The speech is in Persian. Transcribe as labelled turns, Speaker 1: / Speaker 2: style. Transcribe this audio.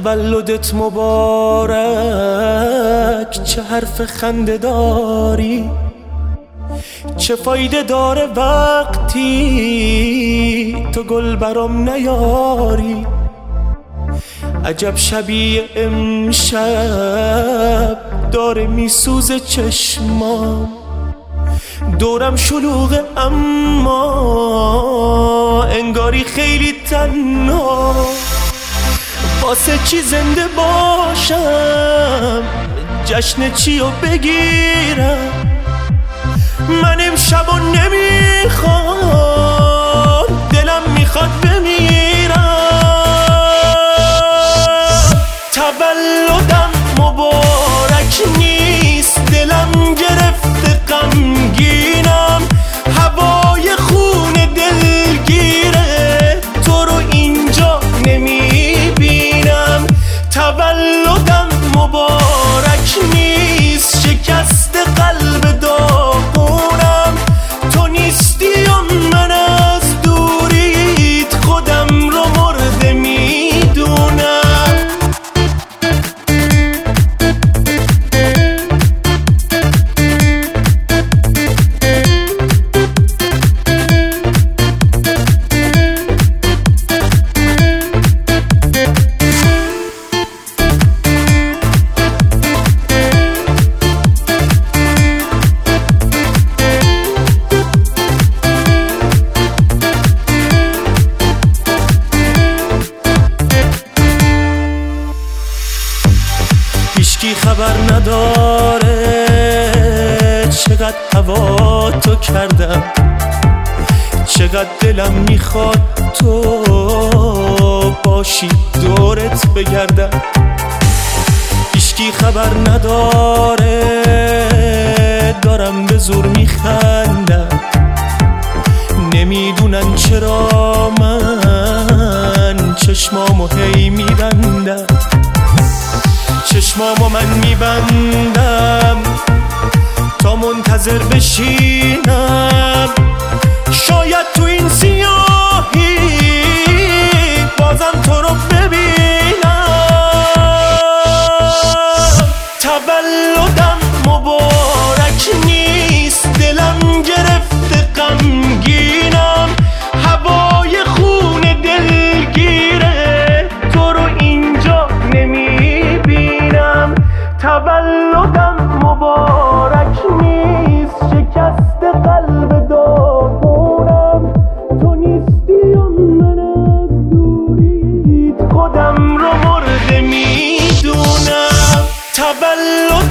Speaker 1: تولدت مبارک، چه حرف خنده داری، چه فایده داره وقتی تو گل برام نیاری. عجب شبیه امشب داره میسوزه چشمام، دورم شلوغه اما انگاری خیلی تنها. واسه چی زنده باشم، جشن چی رو بگیرم، من امشبو نمیخوام، دلم میخواد بمیرم. تولدم مبارک نیست، دلم گرفته غمگینم، هوای خون دلگیره، تو رو اینجا نمیبینم. تولدم مبارک نیست، شکست قلب داغونم، تو نیستی و من از دوریت خودم رو مرده میدونم. هیچکی خبر نداره چقدر هوا تو کردم، چقدر دلم میخواد تو باشی دورت بگردم. هیچکی خبر نداره دارم به زور میخندم، نمیدونن چرا من چشمامو هی میبندم، چشمامو من میبندم تا منتظر بشینم، شاید تو این سیاهی بازم تو رو ببینم. تولدم مبارک نیست، دلم گرفته غمگینم، هوای خون دلگیره، تو رو اینجا نمیبینم. تولدم مبارک نیست، شکست قلب داغونم، تو نیستی و من از دوریت خودم رو مرده میدونم. تولد